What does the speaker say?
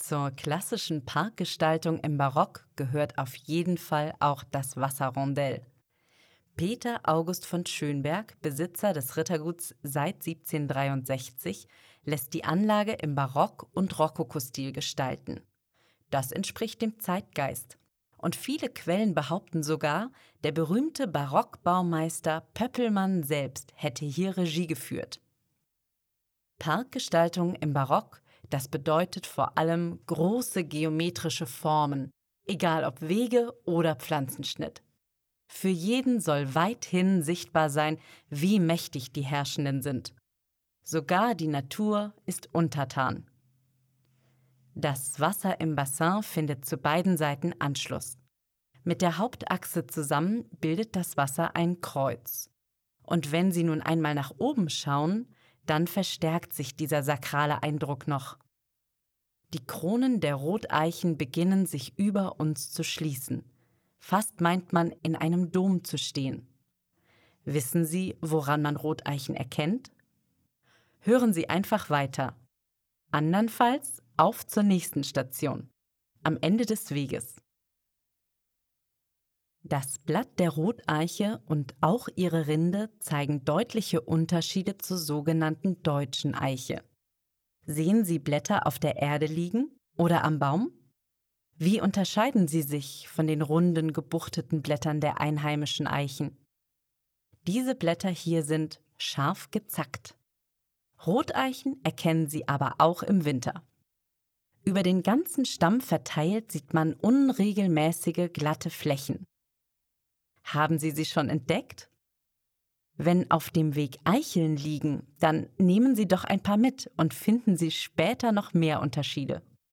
Zur klassischen Parkgestaltung im Barock gehört auf jeden Fall auch das Wasserrondell. Peter August von Schönberg, Besitzer des Ritterguts seit 1763, lässt die Anlage im Barock- und Rokokostil gestalten. Das entspricht dem Zeitgeist. Und viele Quellen behaupten sogar, der berühmte Barockbaumeister Pöppelmann selbst hätte hier Regie geführt. Parkgestaltung im Barock, das bedeutet vor allem große geometrische Formen, egal ob Wege oder Pflanzenschnitt. Für jeden soll weithin sichtbar sein, wie mächtig die Herrschenden sind. Sogar die Natur ist untertan. Das Wasser im Bassin findet zu beiden Seiten Anschluss. Mit der Hauptachse zusammen bildet das Wasser ein Kreuz. Und wenn Sie nun einmal nach oben schauen, dann verstärkt sich dieser sakrale Eindruck noch. Die Kronen der Roteichen beginnen sich über uns zu schließen. Fast meint man, in einem Dom zu stehen. Wissen Sie, woran man Roteichen erkennt? Hören Sie einfach weiter. Andernfalls auf zur nächsten Station. Am Ende des Weges. Das Blatt der Roteiche und auch ihre Rinde zeigen deutliche Unterschiede zur sogenannten deutschen Eiche. Sehen Sie Blätter auf der Erde liegen oder am Baum? Wie unterscheiden sie sich von den runden, gebuchteten Blättern der einheimischen Eichen? Diese Blätter hier sind scharf gezackt. Roteichen erkennen Sie aber auch im Winter. Über den ganzen Stamm verteilt sieht man unregelmäßige, glatte Flächen. Haben Sie sie schon entdeckt? Wenn auf dem Weg Eicheln liegen, dann nehmen Sie doch ein paar mit und finden Sie später noch mehr Unterschiede.